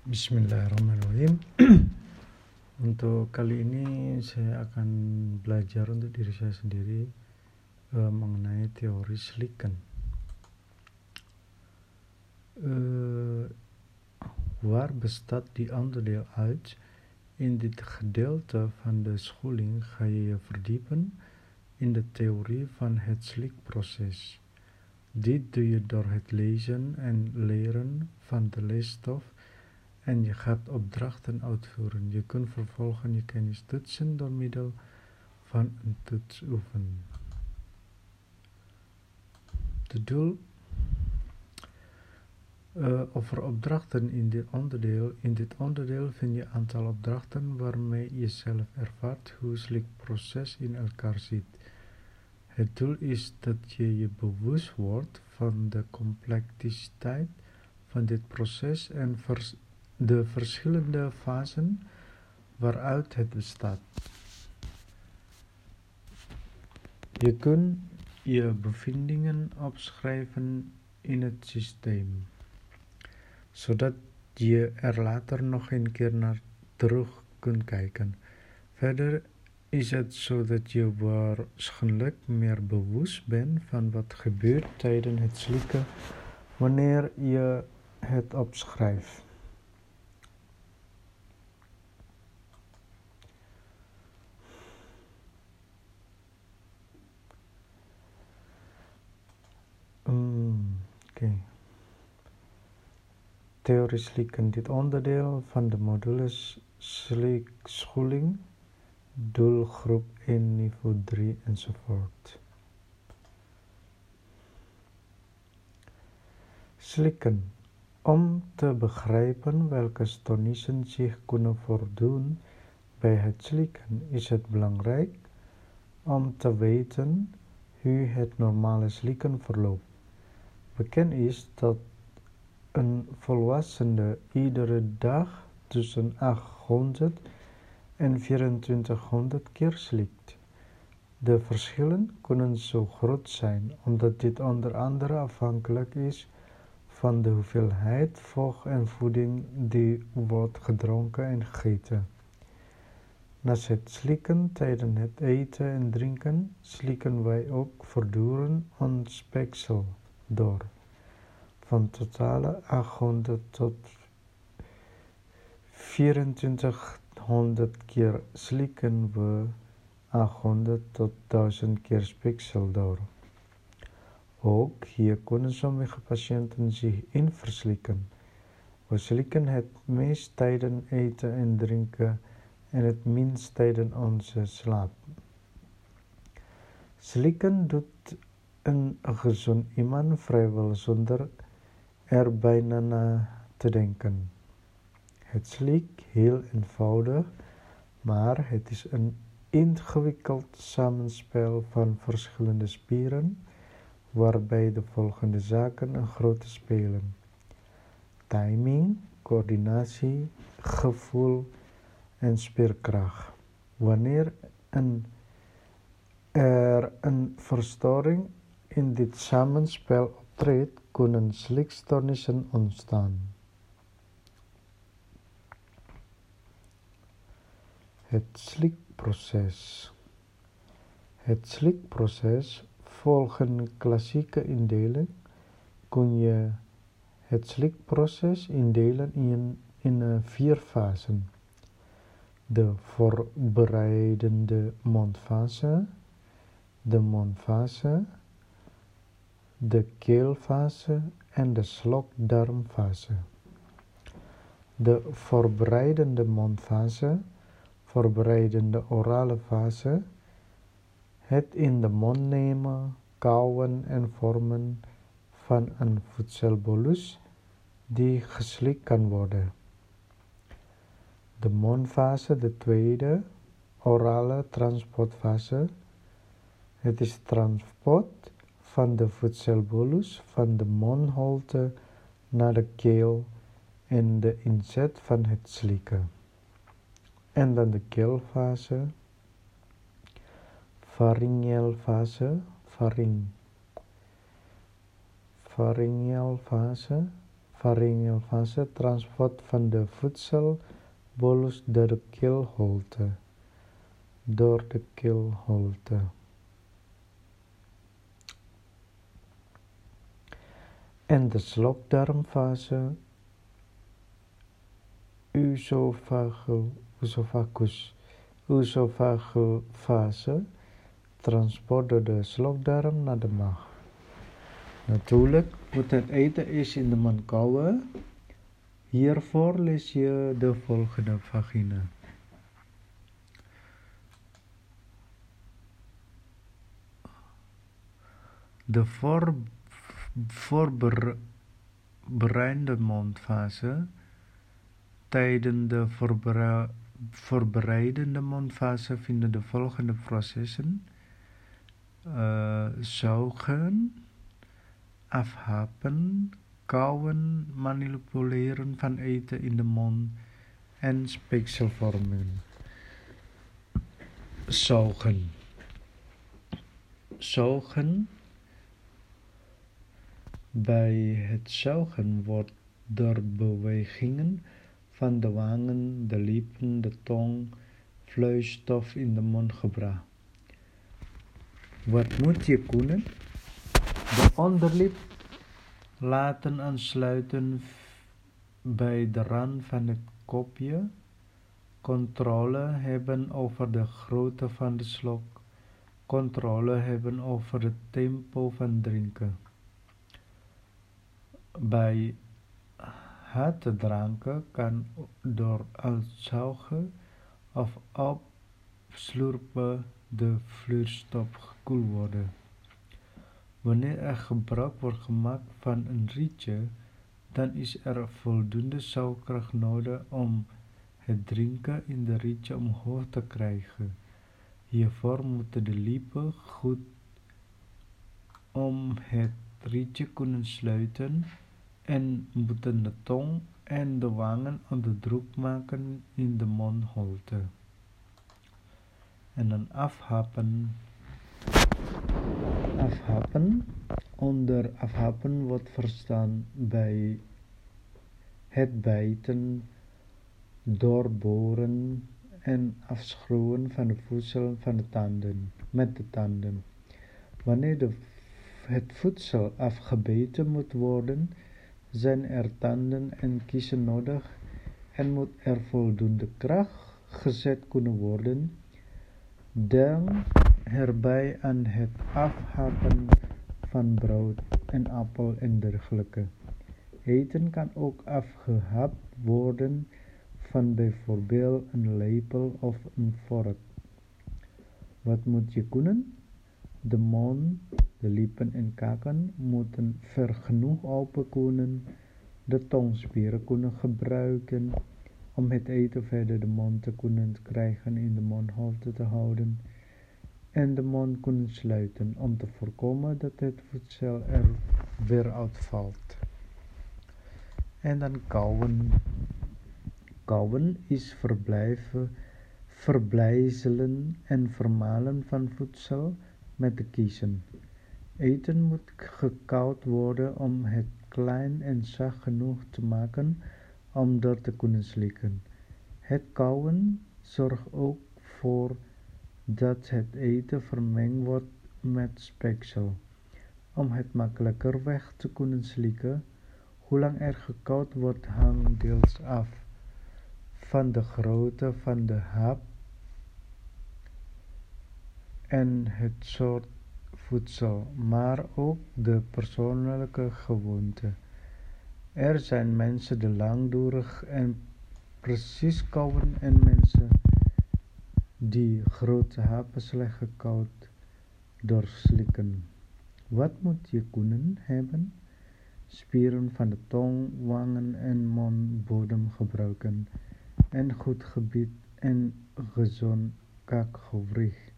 Bismillahirrahmanirrahim. Untuk kali ini saya akan belajar untuk diri saya sendiri mengenai teori Slikken. Waar bestaat die onderdeel uit? In dit gedeelte van de scholing ga je je verdiepen in de theorie van het Slik-proces. Dit doe je door het lezen en leren van de leesstof en je gaat opdrachten uitvoeren. Je kunt vervolgens je kennis toetsen door middel van een toetsoefening. De doel over opdrachten in dit onderdeel. In dit onderdeel vind je een aantal opdrachten waarmee je zelf ervaart hoe het Slik-proces in elkaar zit. Het doel is dat je je bewust wordt van de complexiteit van dit proces en de verschillende fasen waaruit het bestaat. Je kunt je bevindingen opschrijven in het systeem, zodat je er later nog een keer naar terug kunt kijken. Verder is het zo dat je waarschijnlijk meer bewust bent van wat gebeurt tijdens het slikken wanneer je het opschrijft. Theorie Slikken. Dit onderdeel van de modules scholing, doelgroep 1, niveau 3 enzovoort. Slikken. Om te begrijpen welke stoornissen zich kunnen voordoen bij het slikken, is het belangrijk om te weten hoe het normale slikken verloopt. Bekend is dat een volwassene iedere dag tussen 800 en 2400 keer slikt. De verschillen kunnen zo groot zijn, omdat dit onder andere afhankelijk is van de hoeveelheid vocht en voeding die wordt gedronken en gegeten. Naast het slikken tijdens het eten en drinken, slikken wij ook voortdurend ons speeksel door. Van totale 800 tot 2400 keer slikken we 800 tot 1000 keer speeksel door. Ook hier kunnen sommige patiënten zich in verslikken. We slikken het meest tijdens eten en drinken en het minst tijdens onze slaap. Slikken doet een gezond iemand vrijwel zonder er bijna na te denken. Het slik heel eenvoudig, maar het is een ingewikkeld samenspel van verschillende spieren, waarbij de volgende zaken een grote spelen: timing, coördinatie, gevoel en spierkracht. Wanneer er een verstoring in dit samenspel optreedt, kunnen slikstoornissen ontstaan. Het slikproces. Het slikproces. Volgens een klassieke indeling kun je het slikproces indelen in 4 fasen. De voorbereidende mondfase, de mondfase, de keelfase en de slokdarmfase. De voorbereidende mondfase, voorbereidende orale fase, het in de mond nemen, kauwen en vormen van een voedselbolus die geslikt kan worden. De mondfase, de tweede, orale transportfase. Het is transport van de voedselbolus van de mondholte naar de keel en de inzet van het slikken. En dan de keelfase, pharyngealfase, Pharyngealfase, transport van de voedselbolus door de keelholte. En de slokdarmfase, oesofagelfase, transport door de slokdarm naar de maag. Natuurlijk moet het eten eerst in de mond kauwen. Hiervoor lees je de volgende pagina. De voorbereidende mondfase. Tijdens de voorbereidende mondfase vinden de volgende processen: zuigen, afhappen, kauwen, manipuleren van eten in de mond en speekselvorming. Zuigen. Bij het zuigen wordt door bewegingen van de wangen, de lippen, de tong, vloeistof in de mond gebracht. Wat moet je kunnen? De onderlip laten aansluiten bij de rand van het kopje. Controle hebben over de grootte van de slok. Controle hebben over het tempo van drinken. Bij hete dranken kan door uitzuigen of opslurpen de vloeistof gekoeld worden. Wanneer er gebruik wordt gemaakt van een rietje, dan is er voldoende zuurkracht nodig om het drinken in de rietje omhoog te krijgen. Hiervoor moeten de lippen goed om het rietje kunnen sluiten en moeten de tong en de wangen onder druk maken in de mondholte. En dan afhappen. Onder afhappen wordt verstaan bij het bijten, doorboren en afschroeven van de voedsel van de tanden, met de tanden. Wanneer het voedsel afgebeten moet worden, zijn er tanden en kiezen nodig en moet er voldoende kracht gezet kunnen worden. Denk erbij aan het afhappen van brood en appel en dergelijke. Eten kan ook afgehapt worden van bijvoorbeeld een lepel of een vork. Wat moet je kunnen? De mond, de lippen en kaken moeten ver genoeg open kunnen. De tongspieren kunnen gebruiken om het eten verder de mond te kunnen krijgen in de mondholte te houden. En de mond kunnen sluiten om te voorkomen dat het voedsel er weer uitvalt. En dan kauwen. Kauwen is verblijzelen en vermalen van voedsel met de kiezen. Eten moet gekauwd worden om het klein en zacht genoeg te maken om door te kunnen slikken. Het kauwen zorgt ook voor dat het eten vermengd wordt met speeksel. Om het makkelijker weg te kunnen slikken, hoe lang er gekauwd wordt hangt deels af van de grootte van de hap en het soort voedsel, maar ook de persoonlijke gewoonte. Er zijn mensen die langdurig en precies kauwen en mensen die grote happen slecht gekauwd doorslikken. Wat moet je kunnen hebben? Spieren van de tong, wangen en mondbodem gebruiken en goed gebied en gezond kaakgewricht.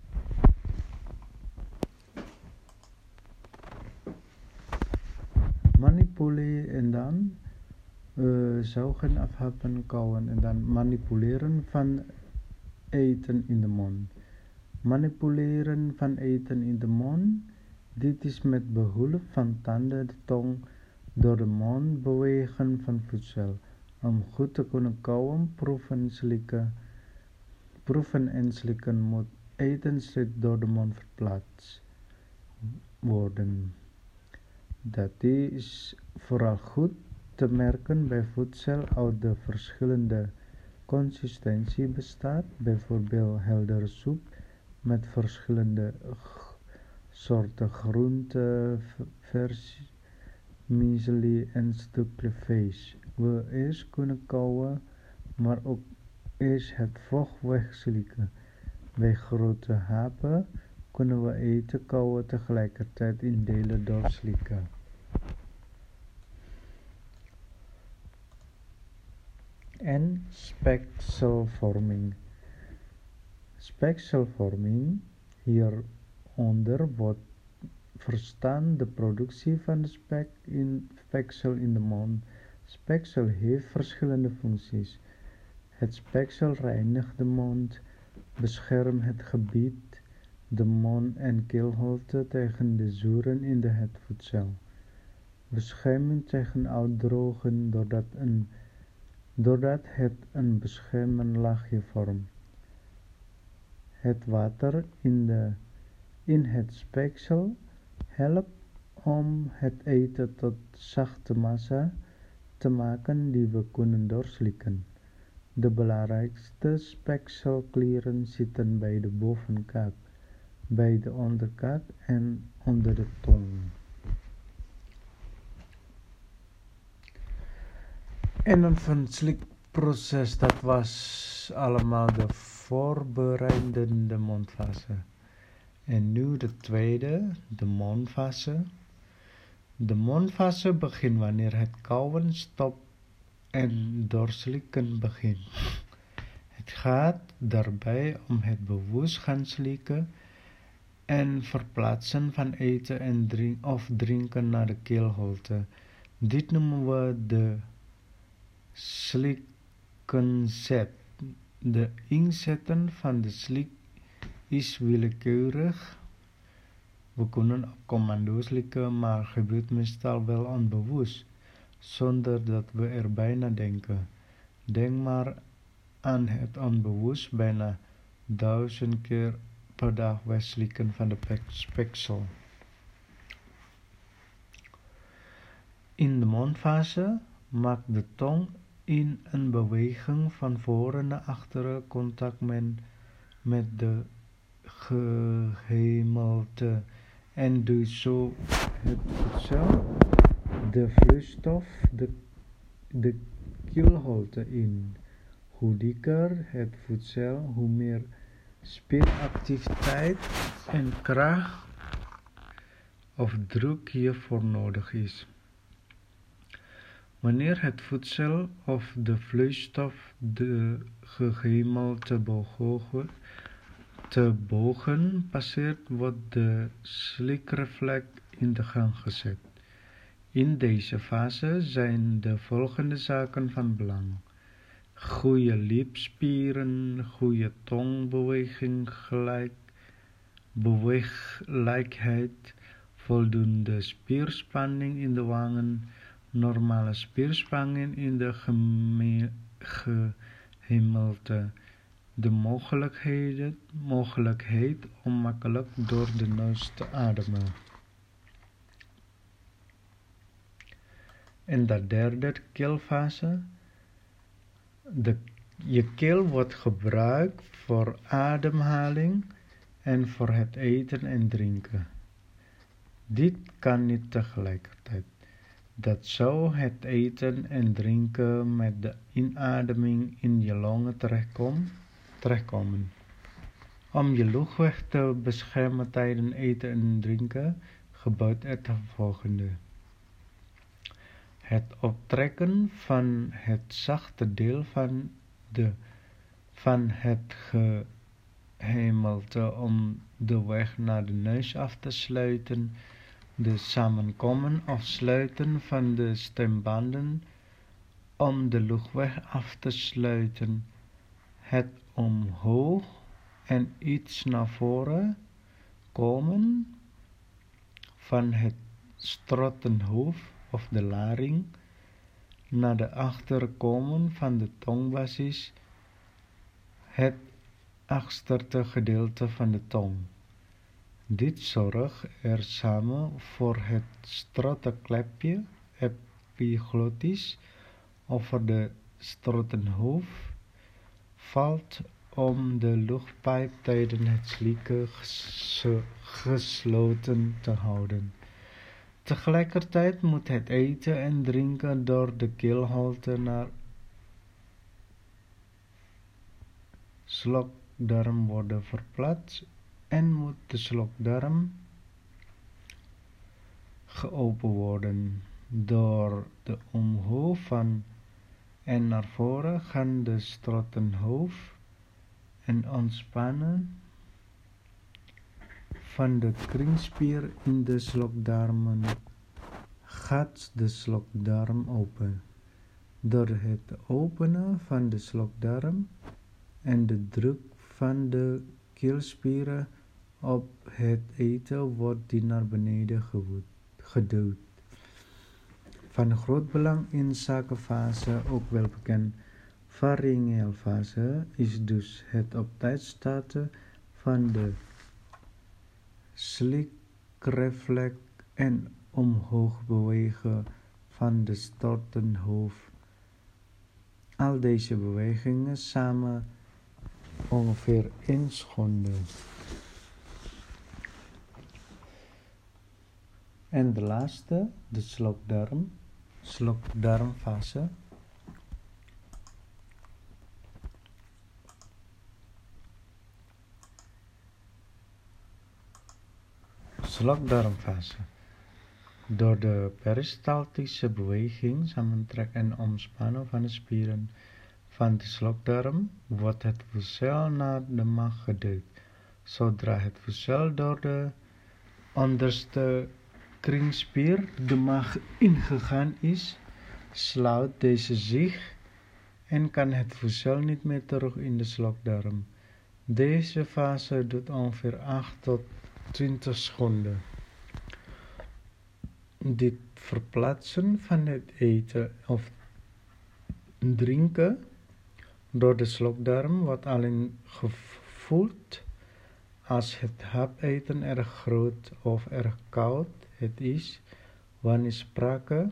Manipuleren en dan zuigen, afhappen, kauwen en dan manipuleren van eten in de mond. Manipuleren van eten in de mond. Dit is met behulp van tanden, de tong, door de mond bewegen van voedsel. Om goed te kunnen kauwen, proeven en slikken moet eten steeds door de mond verplaatst worden. Dat is vooral goed te merken bij voedsel uit de verschillende consistentie bestaat, bijvoorbeeld heldere soep met verschillende soorten groente, vermicelli en stukje vlees. We eerst kunnen kauwen, maar ook eerst het vocht wegslikken. Bij grote hapen kunnen we eten kauwen tegelijkertijd in delen doorslikken. En spekselvorming. Spekselvorming, hieronder wordt verstaan de productie van de speksel in de mond. Speksel heeft verschillende functies. Het speksel reinigt de mond, beschermt het gebied, de mond- en keelholte tegen de zuren in het voedsel. Bescherming tegen uitdrogen doordat het een beschermend laagje vormt. Het water in het speksel helpt om het eten tot zachte massa te maken die we kunnen doorslikken. De belangrijkste spekselklieren zitten bij de bovenkaak, bij de onderkaak en onder de tong. En een slikproces, dat was allemaal de voorbereidende mondfase. En nu de tweede, de mondfase. De mondfase begint wanneer het kauwen stopt en doorslikken begint. Het gaat daarbij om het bewust gaan slikken en verplaatsen van eten en drinken naar de keelholte. Dit noemen we de slikkenzet. De inzetten van de slik is willekeurig. We kunnen op commando slikken, maar gebeurt meestal wel onbewust, zonder dat we er bijna denken. Denk maar aan het onbewust bijna 1000 keer per dag wegslikken van de speksel. In de mondfase maakt de tong in een beweging van voren naar achteren contact met de gehemelte en duwt zo het voedsel, de vloeistof, de keelholte in. Hoe dikker het voedsel, hoe meer spieractiviteit en kracht of druk hiervoor nodig is. Wanneer het voedsel of de vloeistof de gehemelte te bogen passeert, wordt de slikreflex in de gang gezet. In deze fase zijn de volgende zaken van belang: goede lipspieren, goede tongbeweging, beweeglijkheid, voldoende spierspanning in de wangen, normale spierspanning in de gehemelte, de mogelijkheid om makkelijk door de neus te ademen. En de derde keelfase. Je keel wordt gebruikt voor ademhaling en voor het eten en drinken. Dit kan niet tegelijkertijd. Dat zou het eten en drinken met de inademing in je longen terechtkomen. Om je luchtweg te beschermen tijdens eten en drinken gebeurt het volgende: het optrekken van het zachte deel van het gehemelte om de weg naar de neus af te sluiten, de samenkomen of sluiten van de stembanden om de luchtweg af te sluiten, het omhoog en iets naar voren komen van het strottenhoofd of de laring na de achterkomen van de tongbasis, het achterste gedeelte van de tong. Dit zorgt er samen voor het strottenklepje epiglottis over de strottenhoofd valt om de luchtpijp tijdens het slikken gesloten te houden. Tegelijkertijd moet het eten en drinken door de keelholte naar slokdarm worden verplaatst en moet de slokdarm geopend worden. Door de omhoog van en naar voren gaan de strottenhoofd en ontspannen van de kringspier in de slokdarmen gaat de slokdarm open. Door het openen van de slokdarm en de druk van de keelspieren op het eten wordt die naar beneden geduwd. Van groot belang in zakenfase, ook wel bekend pharyngealfase, is dus het op tijd starten van de slikreflex en omhoog bewegen van de strottenhoofd. Al deze bewegingen samen ongeveer 1 seconde. En de laatste, de slokdarmfase. Slokdarmfase. Door de peristaltische beweging, samentrek en omspannen van de spieren van de slokdarm wordt het voedsel naar de maag geduwd. Zodra het voedsel door de onderste kringspier de maag ingegaan is, sluit deze zich en kan het voedsel niet meer terug in de slokdarm. Deze fase duurt ongeveer 8 tot 20 seconden. Dit verplaatsen van het eten of drinken door de slokdarm wordt alleen gevoeld als het hapeten erg groot of erg koud het is, wanneer sprake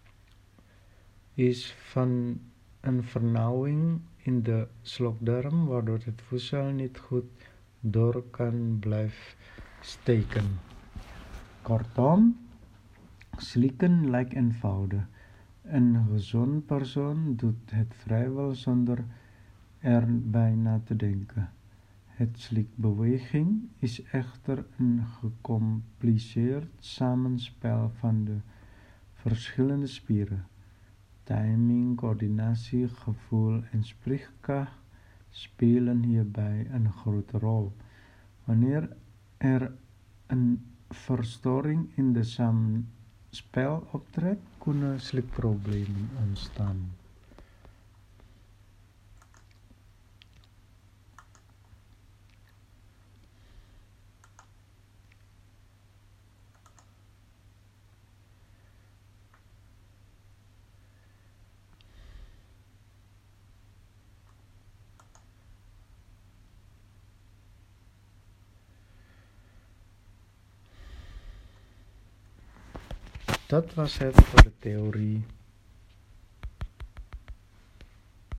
is van een vernauwing in de slokdarm, waardoor het voedsel niet goed door kan blijven steken. Kortom, slikken lijkt eenvoudig. Een gezond persoon doet het vrijwel zonder erbij na te denken. Het slikbeweging is echter een gecompliceerd samenspel van de verschillende spieren. Timing, coördinatie, gevoel en spreekkracht spelen hierbij een grote rol. Wanneer er een verstoring in de samenspel optreedt, kunnen slikproblemen ontstaan. Dat was het voor de theorie.